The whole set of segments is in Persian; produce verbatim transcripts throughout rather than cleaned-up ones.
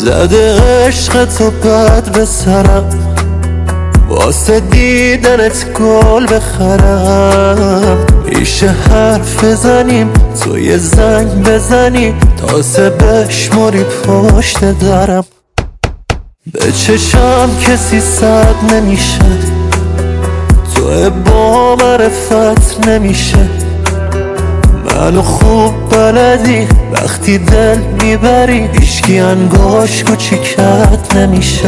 زده عشق تو بد به سرم، واسه دیدنت گل بخرم. میشه حرف بزنیم تو یه زنگ بزنی، تازه بشمری پشت درم. به چشم کسی صد نمیشه، تو با معرفت نمیشه. منو خوب بلدی وقتی دل میبری، هیچکی انگاش کوچیکت نمیشه.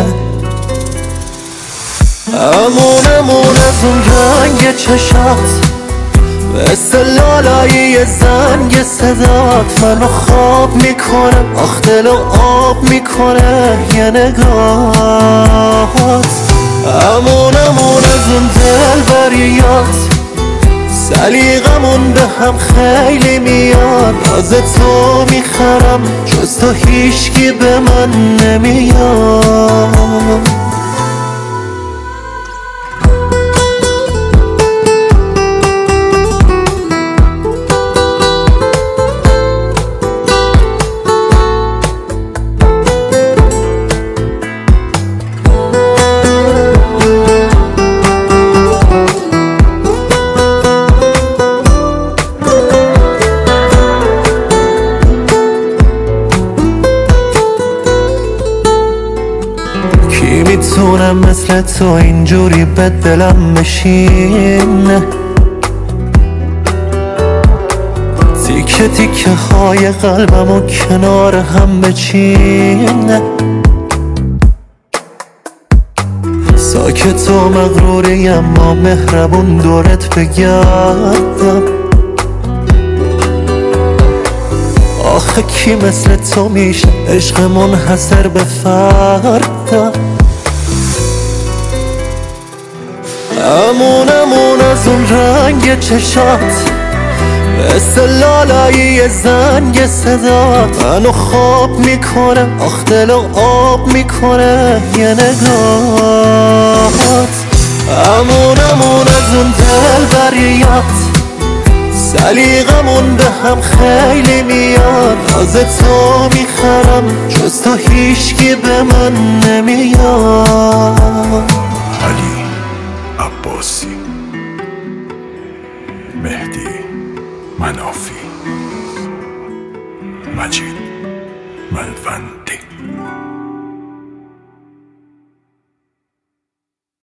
امون امون از اون رنگ چشات، مثل لالایی زنگ صدات منو خواب میکنه، آخ دلو آب میکنه یه نگاهات. امون امون از اون دل بریات، سلیقمون به هم خیلی میاد. ناز تو میخرم جز تو هیچکی به من نمیاد. کی میتونه مثل تو اینجوری به دلم بشینه، تیکه تیکه های قلبمو کنار هم بچینه. ساکت و مغروری اما مهربون دورت بگردم. آخه کی مثل تو میشه عشق منحصر به فردم. امون امون از اون رنگ چشات، مثل لالایی زنگ صدات منو خواب میکنه، آخ دلو آب میکنه یه نگاهات. امون امون از اون دل بریات، سلیقمون به هم خیلی میاد. ناز تو میخرم جز تو هیچکی به من نمیاد. علی عباسی، مهدی منافی.